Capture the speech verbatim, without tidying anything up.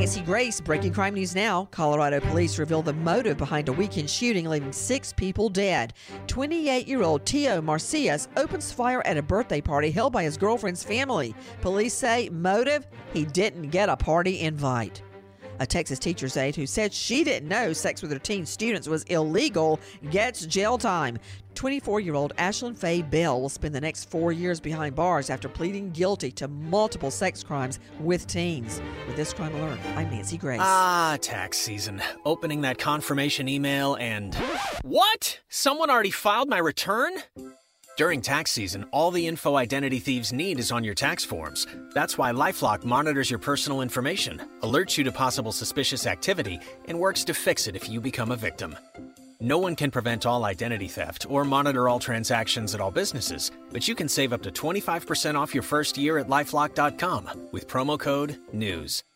Nancy Grace. Breaking crime news now. Colorado police reveal the motive behind a weekend shooting leaving six people dead. twenty-eight-year-old Tio Marcias opens fire at a birthday party held by his girlfriend's family. Police say motive? He didn't get a party invite. A Texas teacher's aide who said she didn't know sex with her teen students was illegal gets jail time. twenty-four-year-old Ashlyn Faye Bell will spend the next four years behind bars after pleading guilty to multiple sex crimes with teens. With this Crime Alert, I'm Nancy Grace. Ah, tax season. Opening that confirmation email and... What? Someone already filed my return? During tax season, all the info identity thieves need is on your tax forms. That's why LifeLock monitors your personal information, alerts you to possible suspicious activity, and works to fix it if you become a victim. No one can prevent all identity theft or monitor all transactions at all businesses, but you can save up to twenty-five percent off your first year at LifeLock dot com with promo code NEWS.